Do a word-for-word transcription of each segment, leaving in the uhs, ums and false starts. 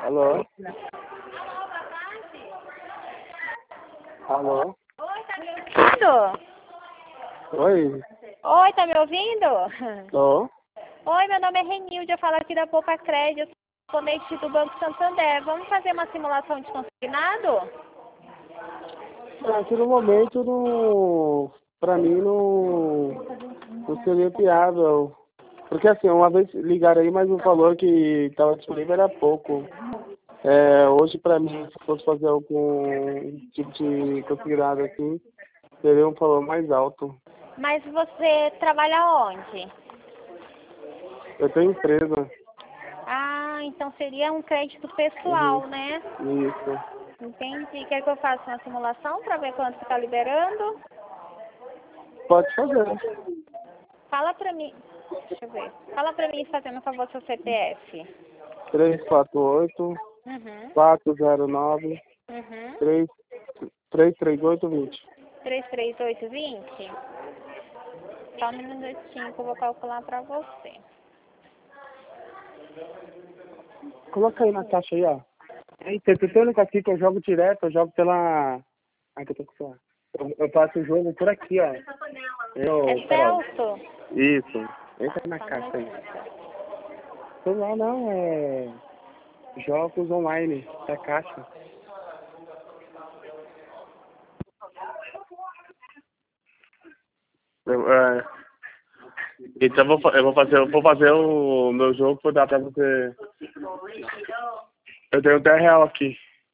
Alô? Alô? Oi, tá me ouvindo? Oi? Oi, tá me ouvindo? Tô? Oi, meu nome é Renilde, eu falo aqui da Poupa Crédito, componente do Banco Santander. Vamos fazer uma simulação de consignado? Aqui no momento, não, pra mim, não, não seria viável. Porque assim, uma vez ligaram aí, mas o valor que estava disponível era pouco. É, hoje, pra mim, se fosse fazer algum tipo de consignado assim, seria um valor mais alto. Mas você trabalha onde? Eu tenho empresa. Ah, então seria um crédito pessoal, Uhum. né? Isso. Entendi. Quer que eu faça uma simulação para ver quanto você está liberando? Pode fazer. Fala pra mim. Deixa eu ver. Fala pra mim, fazendo um favor, seu C P F. três quatro oito, Uhum. quatro zero nove, Uhum. três três oito dois zero. três três oito vinte. Só um minutinho que eu vou calcular pra você. Coloca aí na caixa aí, ó. Aí, tem tem único aqui que eu jogo direto, eu jogo pela... Ai, que eu tô com celular. Eu, eu faço o jogo por aqui, ó. Eu, É Carol. Celso? Isso. Entra na Só um caixa aí. minutinho. Celular não, é... Jogos online, da caixa. Eu, é... Então eu vou, fa- eu vou fazer, eu vou fazer o meu jogo por dar pra você. Eu tenho dez real aqui.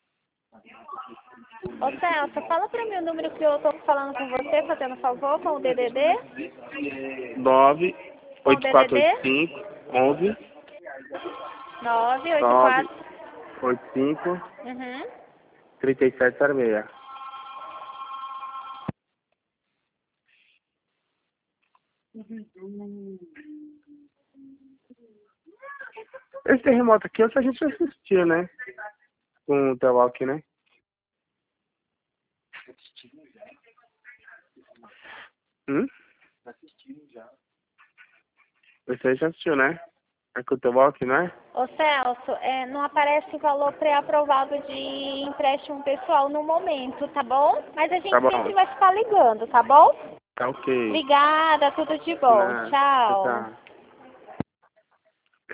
Ô Celso, fala pra mim o número que eu tô falando com você, fazendo favor, com o D D D. nove Com o oito quatro oito D D D cinco onze nove oito nove quatro. oito cinco Uhum. trinta e sete zero seis. Esse terremoto aqui, essa a gente assistiu, né? Com o Tewalk, né? Hum? Esse aí já assistiu, né? É com o Tewalk, né? Ô Celso, é, não aparece valor pré-aprovado de empréstimo pessoal no momento, tá bom? Mas a Tá gente bom. sempre vai ficar ligando, tá bom? Tá ok. Obrigada, tudo de bom. Né? Tchau, Tchau. tchau.